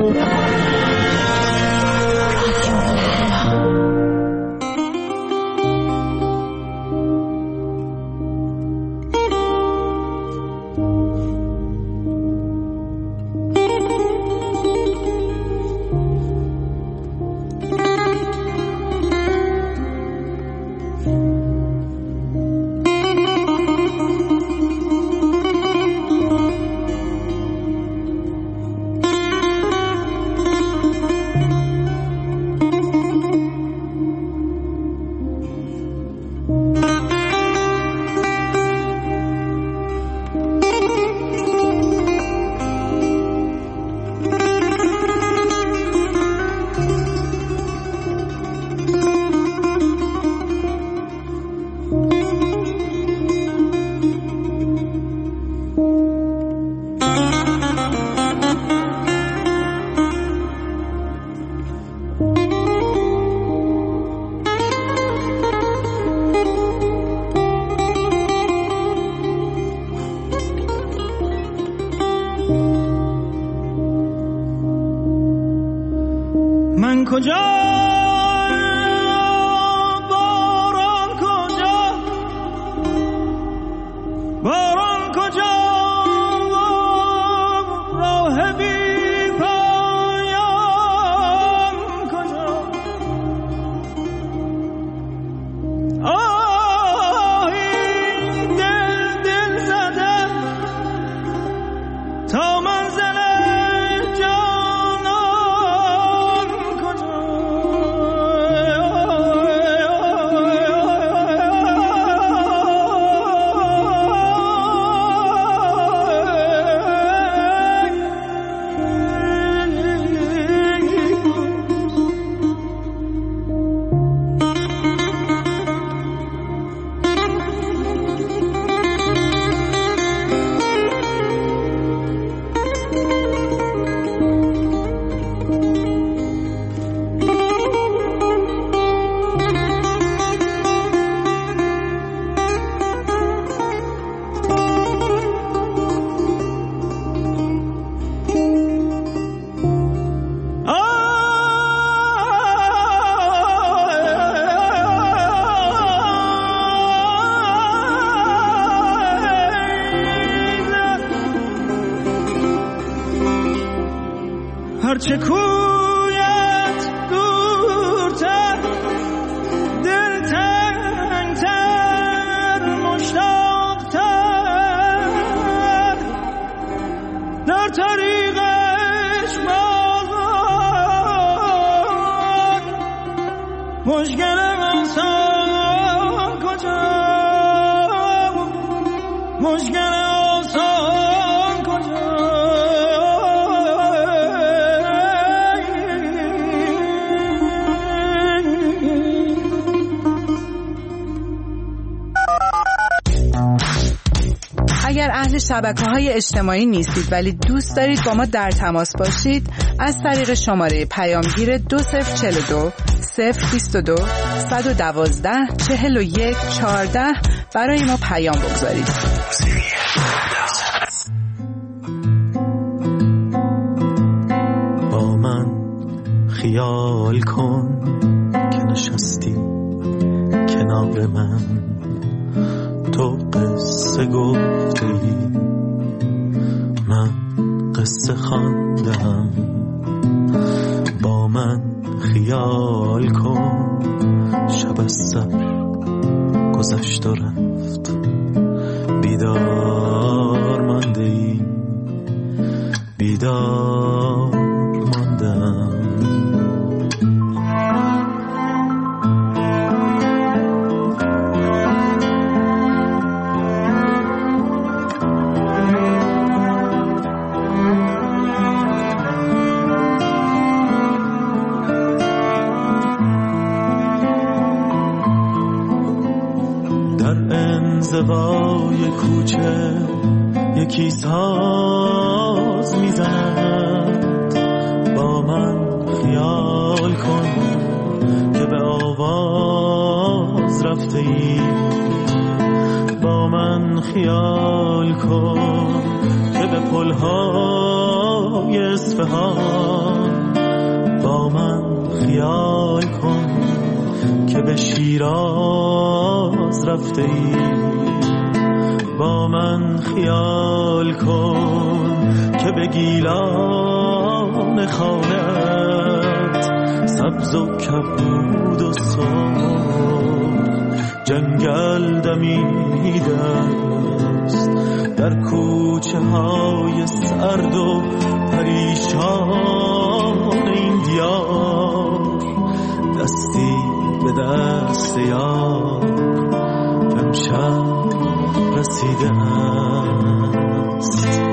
من کجا باران کجا باران کجا راه بی پایان کجا این دل زده تا منزل هرچه کویت دورتر دل تنگتر مشتاقتر در طریقش بازان مشکلم آسان کجا مشکلم آسان کجا اگر اهل شبکه‌های اجتماعی نیستید ولی دوست دارید با ما در تماس باشید، از طریق شماره پیامگیر 2042 022 112 41 14 برای ما پیام بگذارید. با من خیال کن که نشستی کنار من، تو قصه گفتی من قصه خواندم. با من خیال کن شب از سر گذشت و رفت، بیدار مانده ای بیدار ماندم. انزوای کوچه یکی ساز میزند، با من خیال کن که به آواز رفته ای. با من خیال کن که به پلهای های اصفهان با من خیال کن که به شیراز رفته ای. با من خیال کن که به گیلان خانت سبز و کبود و سرخ جنگل دمیده است. در کوچه های سرد و پریشان این دیار دستی به دست یار امشب رسیده است.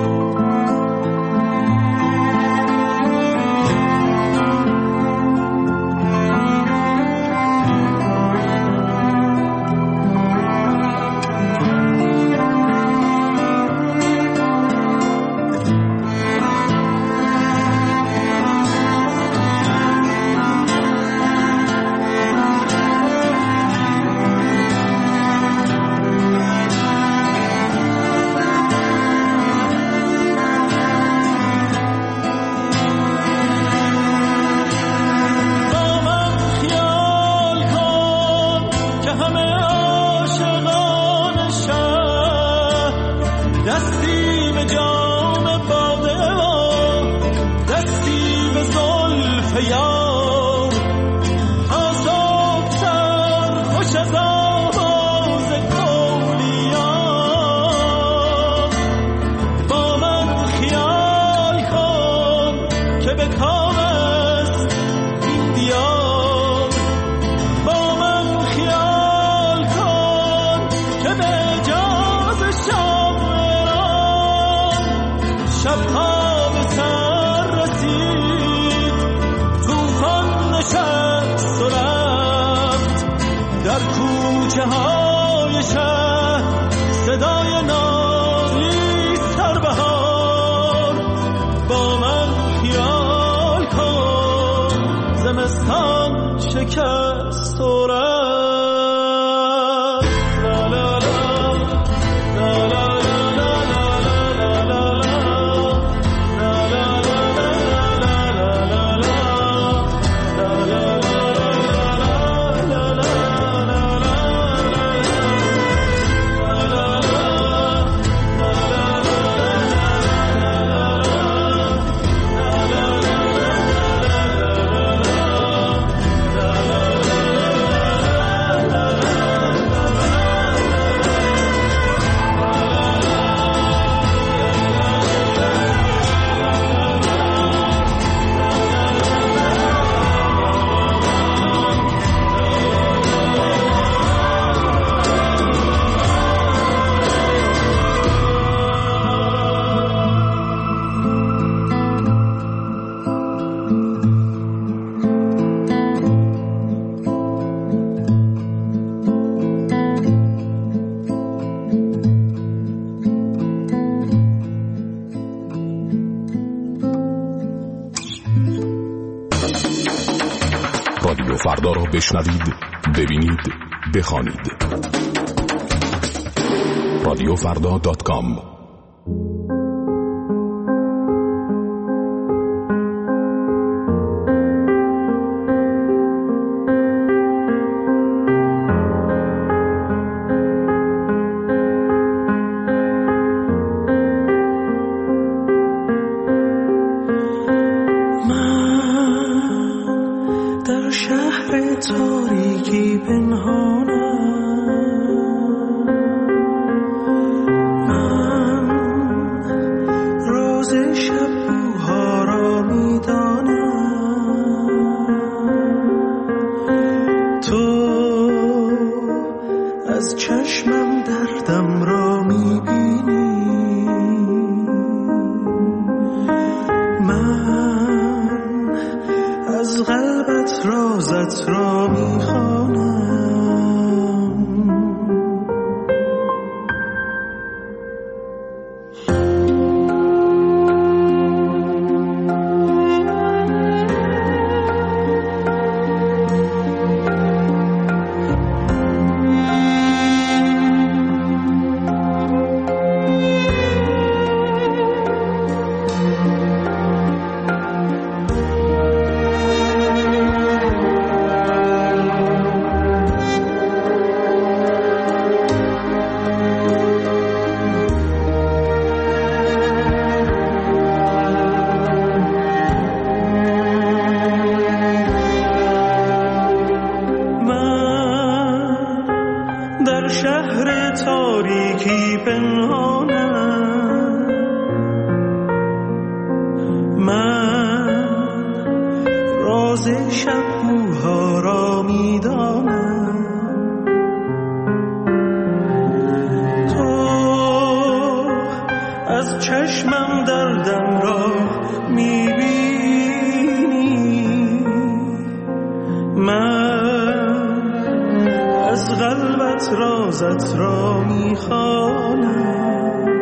شکست و رادیو فردا را بشنوید، ببینید، بخوانید. radiofrda.com تاریکی پنهانم، من روز شب بوها را میدانم، تو از چشمم دردم را میبینی، من از قلبت رازت را میخوانم. راز شب‌ها را می‌دانم. تو از چشمم دردم را می‌بینی، من از قلبت رازت را می‌خوانم.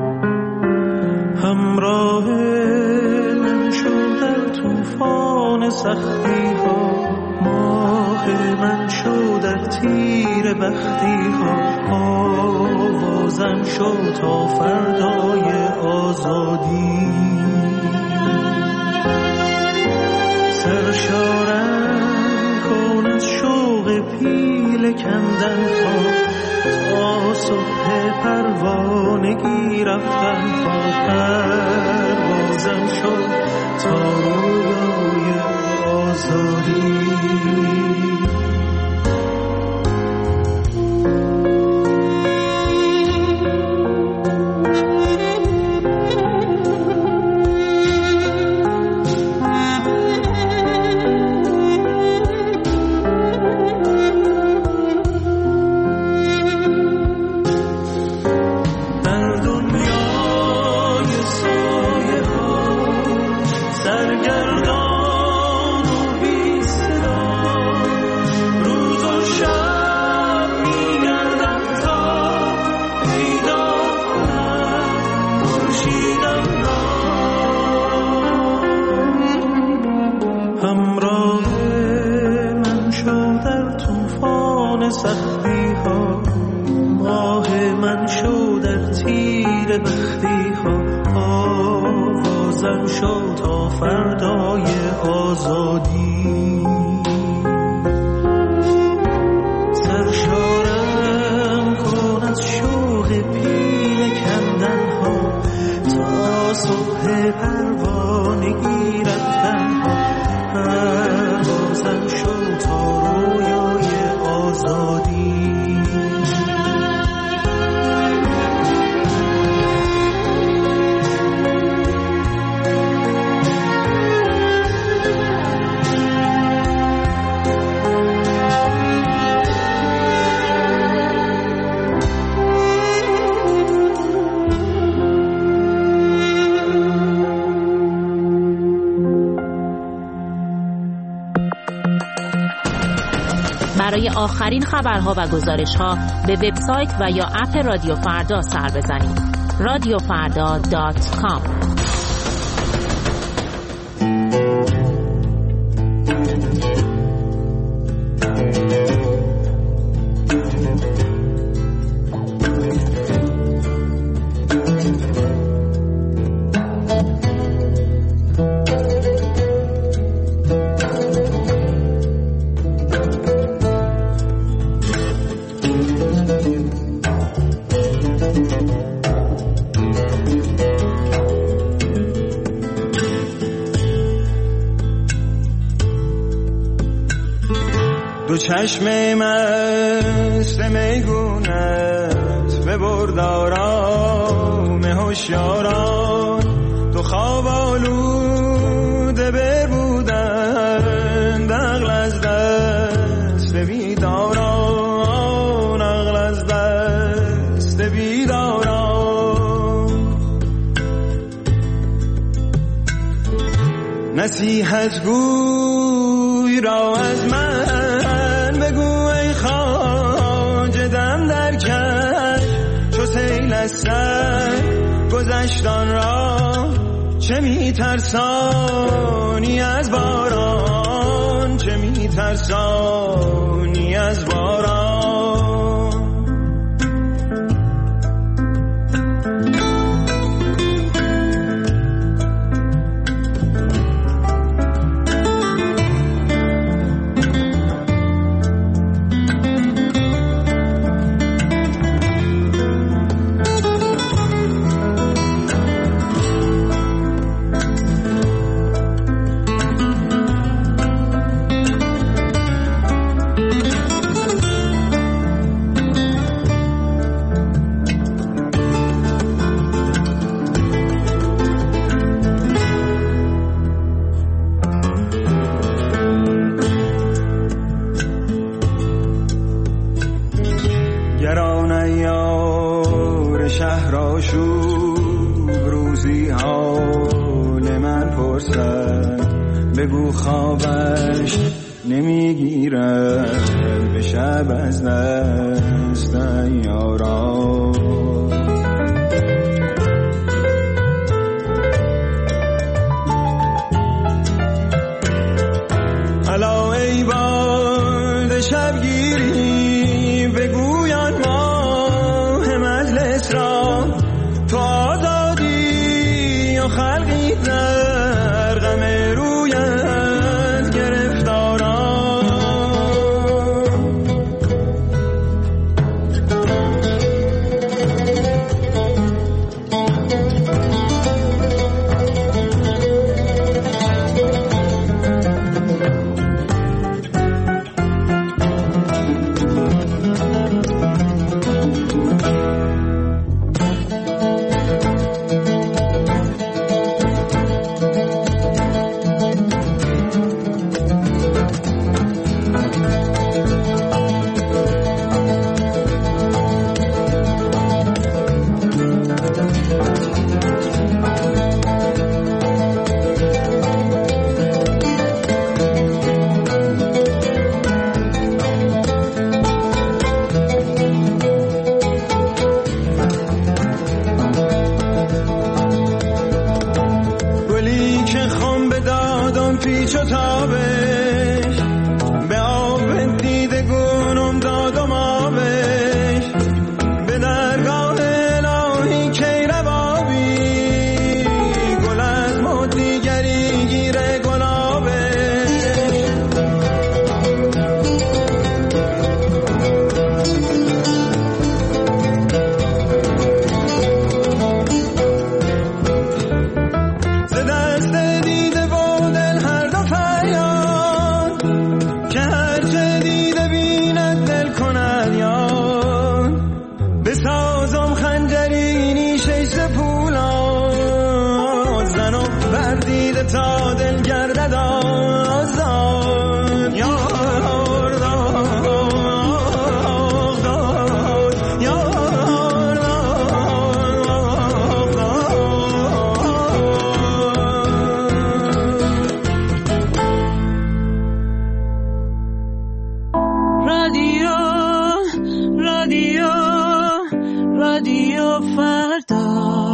همراه من شو در طوفان سختی ها، ماه من شو در تیر بختی ها، آوازم شو تا فردای آزادی. سرشارم کن از شوق پیل کندن ها، تا صبح پروانگی رفتن ها. پروازم شد تا رویای آزادی. سختی ها، ماه من شو در تیر بختی ها، آوازم شو تا فردای آزادی. سرشارم کن از شوق پیل کندن ها، تا صبح پروانگی رفتن ها. پروازم شو تا رویای آزادی. برای آخرین خبرها و گزارش‌ها به وبسایت و یا اپ رادیو فردا سر بزنید. radiofarda.com. چشم مست میگونت ببرد آرام هوشیاران، تو خواب آلوده بربودند، عقل از دست بیداران، عقل از دست بیداران. نصیحت گوی را از من چو سیل از سر گذشتان را، چه میترسانی از باران، چه میترسانی از باران. میپرسد بگو خوابش نمیگیرد به شب از دست یارا. الا ای باد شبگیری بگویان ماه مجلس را تو آزادی یا خلقی در غم رویت گرفتاران. پیچ و تابش به آب دیده گونم دادم آبش به درگاه الهی کی ربابی گل از ما دیگری گیره گلابش. ز دست دیده و دل هر دو فریاد که هر چه دیده بیند دل کند یاد بسازم خنجری نیشه سپولاد زنم بر دیده تا دل گردد آزاد. یار داد یار رادیو فردا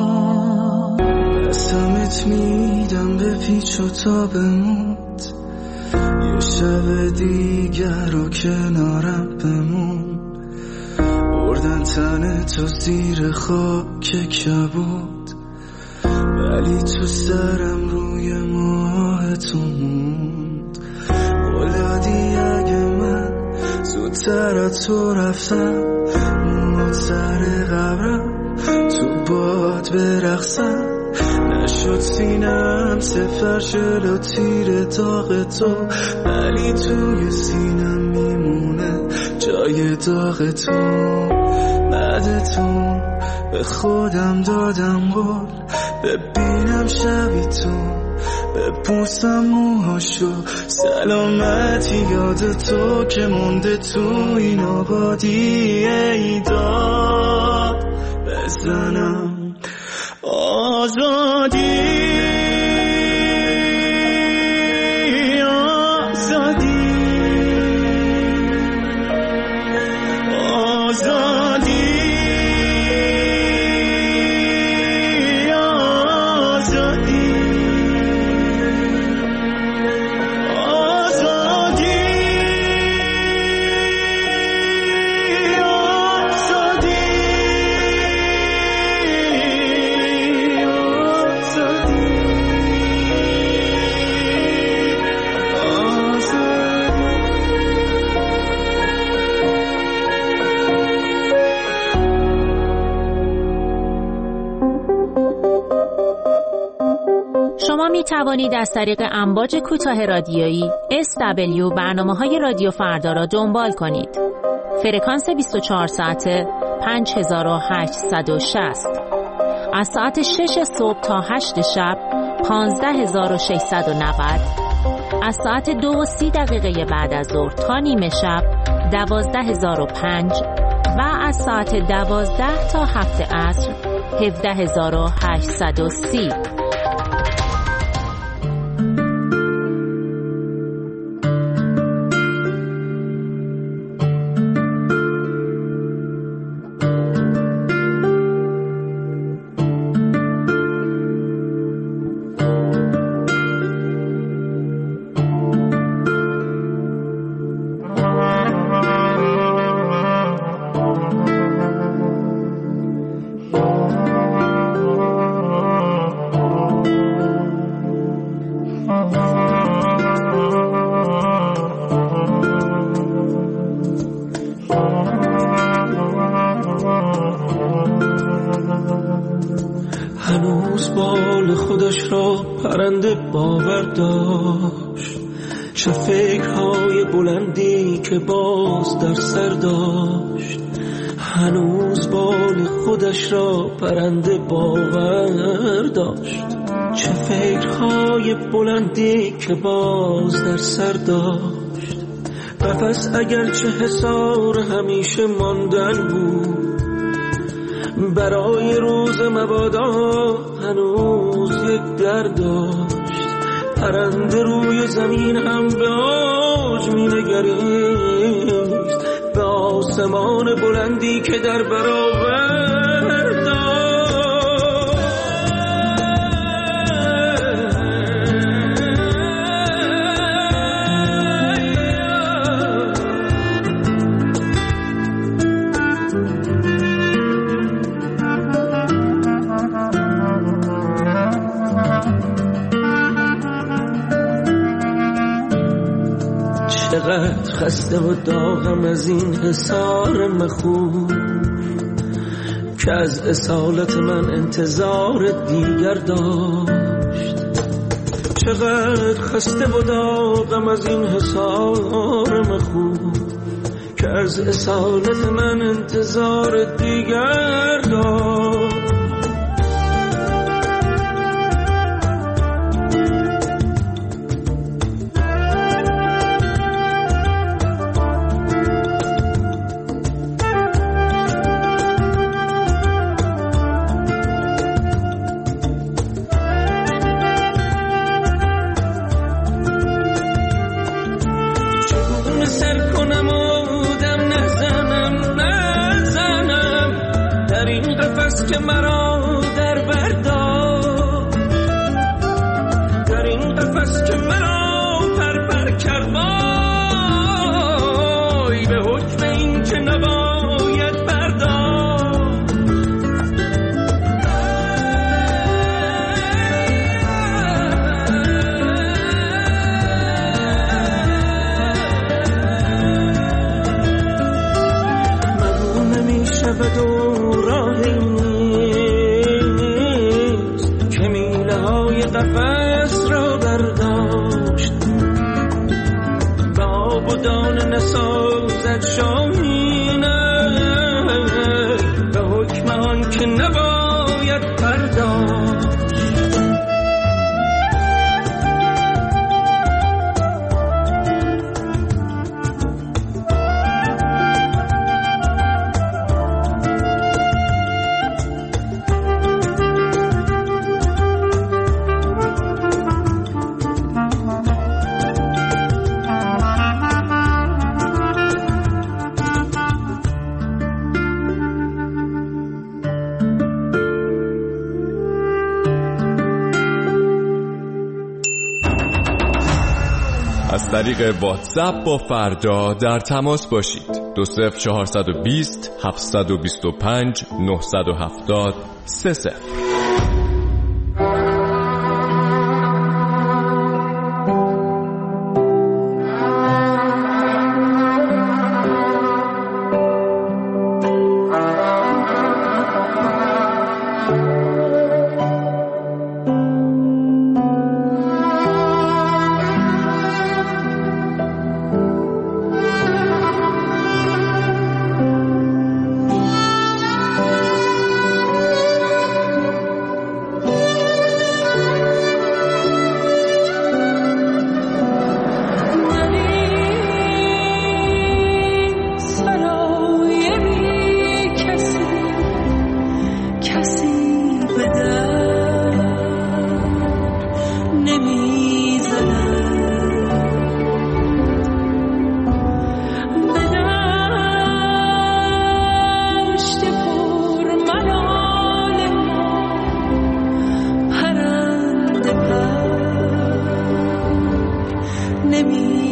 قسمت میدم به پیچ و تابمون یه شب دیگر رو کنارم بمون بردن تن تو زیر خاک کبود ولی تو سرم روی ماه تو موند. ولادی اگه من زودتر از تو رفتم موت سر قبرم تو باد برقصم نشد سینم سفر شد تیر داغ تو ولی توی سینم میمونه جای داغ تو. بعد تو به خودم دادم قول ببینم شبی تو بپوسم موهاشو سلامتی یاد تو که مونده تو این آبادی ایداد بزنم آزادی شما می توانید از طریق امواج کوتاه رادیویی SW برنامه‌های رادیو فردا را دنبال کنید. فرکانس 24 ساعته 5860 از ساعت 6 صبح تا 8 شب 15690 از ساعت 2:30 بعد از ظهر تا نیمه شب 12005 و از ساعت 12 تا 7 عصر 17830. پرنده باور داشت، چه فکرهای بلندی که باز در سر داشت. هنوز بال خودش را پرنده باور داشت، چه فکرهای بلندی که باز در سر داشت. قفس اگرچه حصار همیشه ماندن بود، برای روز مبادا هنوز یک در داشت. پرنده روی زمین هم به اوج می نگریست، به آسمان بلندی که در برابر داشت. چقدر خسته و داغم از این حصار مخوف که از اصالت من انتظار دیگر داشت. چقدر خسته و داغم از این حصار مخوف که از اصالت من انتظار دیگر داشت. از طریق واتساپ با فردا در تماس باشید. 20420 725 970 30. نمی